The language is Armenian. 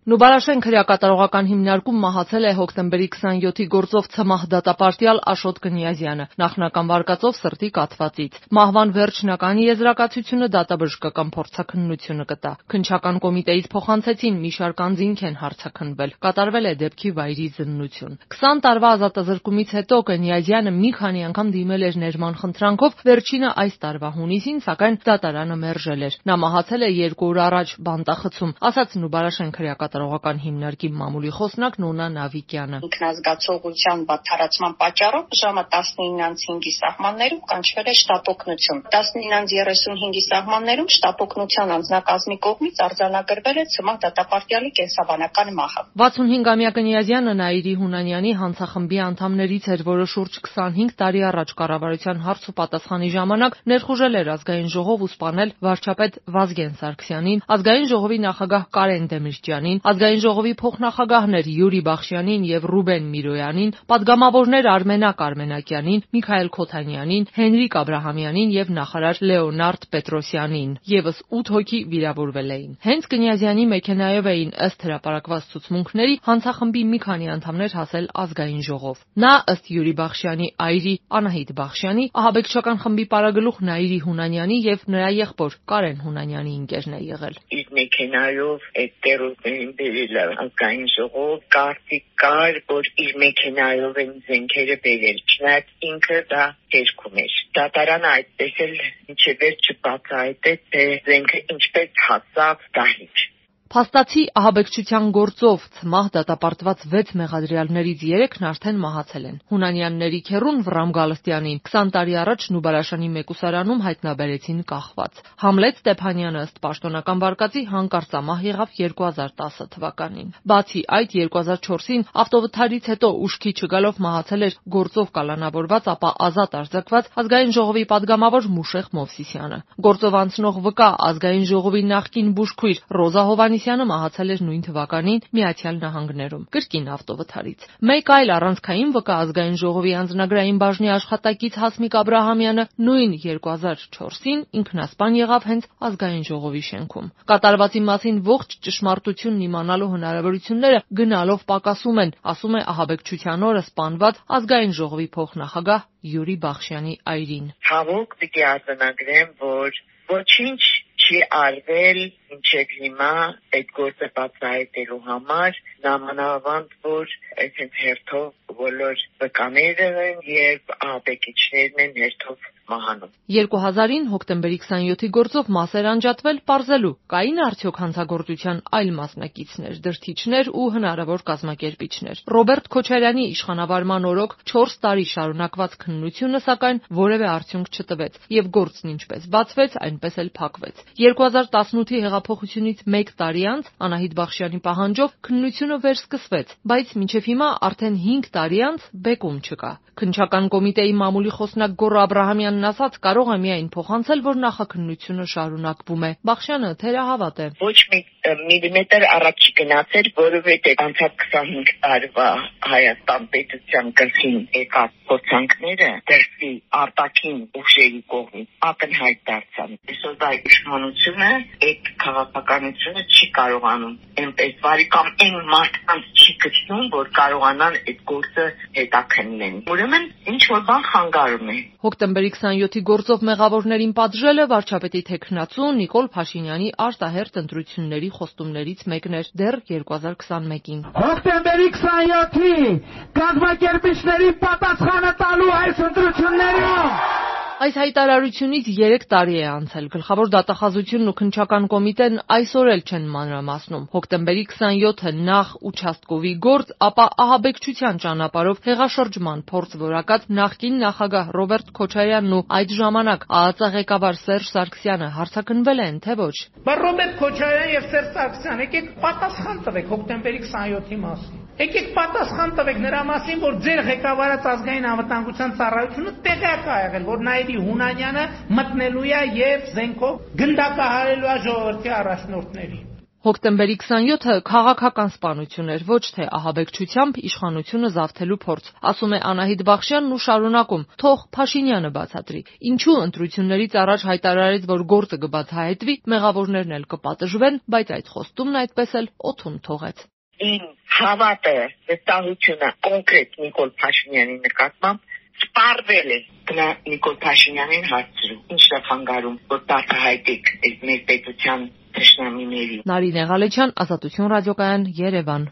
Նուբարաշեն քրեակատարողական հիմնարկում մահացել է հոկտեմբերի 27-ի գործով ՑՄՀ դատապարտյալ Աշոտ Կնյազյանը, նախնական վարկածով սրտի կաթվածից։ Մահվան վերջնականի եզրակացությունը դատաբժշկական փորձաքննությունը կտա։ Քննչական կոմիտեից փոխանցեցին մի շարք անձինք են հարցաքննվել։ Կատարվել է դեպքի վայրի զննություն։ 20 տարվա ազատազրկումից հետո Կնյազյանը մի քանի անգամ դիմել էր ներման խնդրանքով, վերջինը այս տարվա հունիսին, սակայն դատարանը մերժել էր։ Նա մահացել է 2 օր առաջ բանտախցում, ասաց Նուբարաշեն քրեակատարողական հիմնարկի մամուլի խոսնակ Նոնա Նավիկյանը։ Ինքնազգացողության բացառացման պատճառով ժամը 19:05-ի սահմաններում կանչվել է շտապօգնություն։ 19:35-ի սահմաններում շտապօգնության անձնակազմի կողմից արձանագրվել է ՑՄՀ դատապարտյալի կենսաբանական մահը։ 65-ամյա Կնյազյանը Նաիրի Հունանյանի հանցախմբի անդամներից էր, որը շուրջ 25 տարի առաջ կառավարության հարց ու պատասխանի ժամանակ ներխուժել էր ազգային ժողով ու սպանել վարչապետ Վազգեն Սարգսյանին, ազգային ժողովի նախագահ Կարեն Դեմիրճյանին, ազգային ժողովի փոխնախագահներ Յուրի Բախշյանին եւ Ռուբեն Միրոյանին, պատգամավորներ Արմենակ Արմենակյանին, Միքայել Քոթանյանին, Հենրիկ Աբրահամյանին եւ նախարար Լեոնարդ Պետրոսյանին։ Եվս 8 հոգի վիրավորվել էին։ Հենց Կնյազյանի մեքենայով էին ըստ հրապարակված ցուցմունքների հանցախմբի մի քանի անդամներ հասել ազգային ժողով։ Նա ըստ Յուրի Բախշյանի այրի Անահիտ Բախշյանի, ահաբեկչական խմբի պարագլուխ Նաիրի Հունանյանի եւ նրա եղբոր Կարեն Հունանյանի ընկերն է եղել։ Իր մեքենայով այդ տերորներին բերել ազգային ժողով, կարծիք կար, որ իր մեքենայով են զենքերը բերել, չնայած ինքը դա հերքում էր։ Դատարանը այդպես էլ մինչև վերջ չբացահայտեց, թե զենքը ինչպես հասավ դահլիճ։ Փաստացի ահաբեկչության գործով ՑՄՀ դատապարտված 6 մեղադրյալներից 3-ն արդեն մահացել են։ Հունանյանների քեռուն Վռամ Գալստյանին 20 տարի առաջ Նուբարաշանի մեկուսարանում հայտնաբերեցին կախված։ Համլետ Ստեփանյանը ըստ պաշտոնական վարկածի հանկարծամահ եղավ 2010 թվականին։ Բացի այդ 2004-ին ավտովթարից հետո ուշքի չգալով մահացել էր գործով կալանավորված, ապա ազատ արձակված ազգային ժողովի падգամավոր Մուշեղ Մովսիսյանը։ Գործով անցնող վկա ազգային ժողովի նախկին բուժքույր Ռոզա Հովանիսյանը մահացել էր նույն թվականին Միացյալ Նահանգներում, կրկին ավտովթարից։ Մեկ այլ առանցքային վկա ազգային ժողովի անձնագրային բաժնի աշխատակից Հասմիկ Աբրահամյանը նույն 2004-ին ինքնասպան եղավ հենց ազգային ժողովի շենքում։ Կատարվածի մասին ողջ ճշմարտությունն իմանալու հնարավորությունները գնալով պակասում են, ասում է ահաբեկչության օրը սպանված ազգային ժողովի փոխնախագահ Յուրի Բախշյանի այրին։ Հավոք պիտի արձանագրեմ, որ ոչինչ չի արվել մինչև հիմա այդ գործը բացահայտելու համար, նամանավանդ որ այսպես հերթով բոլոր վկաները եւ ահաբեկիչներն են հերթով մահանում։ 2000-ին հոկտեմբերի 27-ի գործով մասեր անջատվել պարզելու կային արդյոք հանցագործության այլ մասնակիցներ, դրդիչներ ու հնարավոր կազմակերպիչներ։ Ռոբերտ Քոչարյանի իշխանավարման օրոք 4 տարի շարունակված քննությունը սակայն որևէ արդյունք չտվեց եւ գործն ինչպես բացվեց, այնպես էլ փակվեց։ 2018-ի հեղափոխությունից 1 տարի անց Անահիտ Բախշյանի պահանջով քննությունը վերսկսվեց, բայց մինչև հիմա արդեն 5 տարի անց բեկում չկա։ Քննչական կոմիտեի մամուլի խոսնակ Գոռ Աբրահամյանն ասաց, կարող է միայն փոխանցել, որ նախաքննությունը շարունակվում է։ Բախշյանը թերահավատ է։ Ոչ մի միլիմետր առաջ չգնացել, որովհետև անցած 25 տարվա Հայաստան պետության գլխին եկած փորձանքները դրսի արտաքին ուժերի կողմից ակնհայտ դարձան։ Այսօր դա իշխանությունը այդ քաղաքականությունը չի կարողանում այնպես վարի կամ այն մարդկանց չի գտնում, որ կարողանան այդ գործը հետաքննեն։ Ուրեմն ինչ որ բան խանգարում է։ Հոկտեմբերի 27-ի գործով մեղավորներին պատժելը վարչապետի թեկնածու Նիկոլ Փաշինյանի արտահերթ ընտրությունների խոստումներից մեկն էր դեռ 2021-ին։ Հոկտեմբերի 27-ի կազմակերպիչների պատասխանը տալու այս ընտրություններում։ Այս հայտարարությունից 3 տարի է անցել։ Գլխավոր դատախազությունն ու քննչական կոմիտեն այսօր էլ չեն մանրամասնում։ Հոկտեմբերի 27-ը նախ участковի գործ, ապա ահաբեկչության ճանապարհով հեղաշրջման փորձ որակած նախկին նախագահ Ռոբերտ Քոչարյանն ու այդ ժամանակ ԱԱԾ ղեկավար Սերժ Սարգսյանը հարցաքննվել են, թե ոչ։ Բայց Ռոբերտ Քոչարյան եւ Սերժ Սարգսյան եկեք պատասխան տվեք հոկտեմբերի 27-ի մասին։ Եկեք պատասխան տվեք նրա մասին, որ ձեր ղեկավարած ազգային անվտանգության ծառայությունը տեղյակ է եղել, որ Նաիրի Հունանյանը մտնելու է եւ զենքով գնդակահարելու է ժողովրդի առաջնորդներին։ Հոկտեմբերի 27-ը քաղաքական սպանություն էր, ոչ թե ահաբեկչությամբ իշխանությունը զավթելու փորձ, ասում է Անահիտ Բախշյանն ու շարունակում. թող Փաշինյանը բացատրի, ինչու ընտրություններից առաջ հայտարարեց, որ գործը կբացահայտվի, մեղավորներն էլ կպատժվեն, բայց այդ խոստումն այդպես էլ օդում թողեց։ Իմ հավատը, վստահությունը կոնկրետ Նիկոլ Փաշինյանի նկատմամբ սպառվել է։ Գնա Նիկոլ Փաշինյանին հարցրու, ի՞նչն է խանգարում, որ բացահայտեք այս մեր պետության թշնամիների։ Նարինե Ղալեչյան, Ազատություն ռադիոկայան, Երևան։